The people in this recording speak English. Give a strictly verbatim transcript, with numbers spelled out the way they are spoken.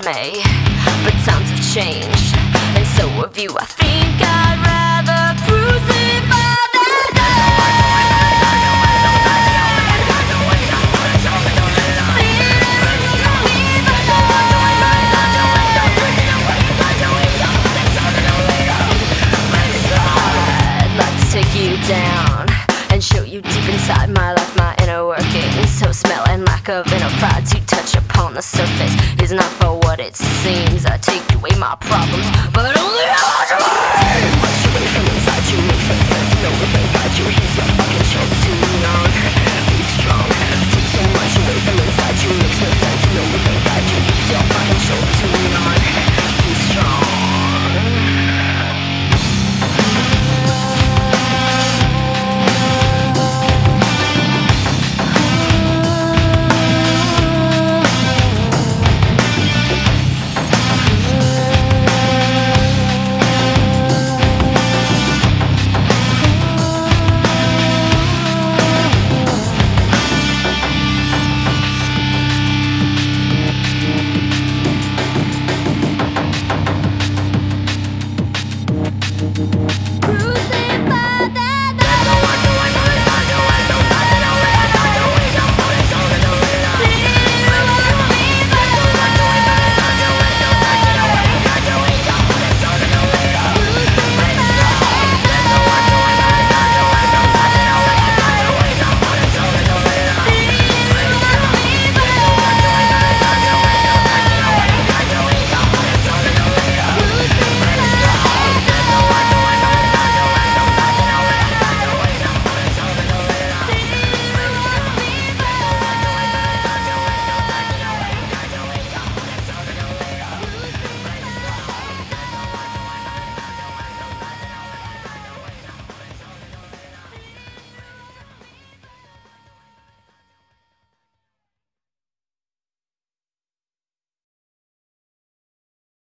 me, but times have changed, and so have you. I think I'd rather crucify than die. I'd like to take you down and show you deep inside my life, my inner workings. So smell and lack of inner pride to touch upon the surface is not for what it seems. I take away my problems, but only how much away from inside you.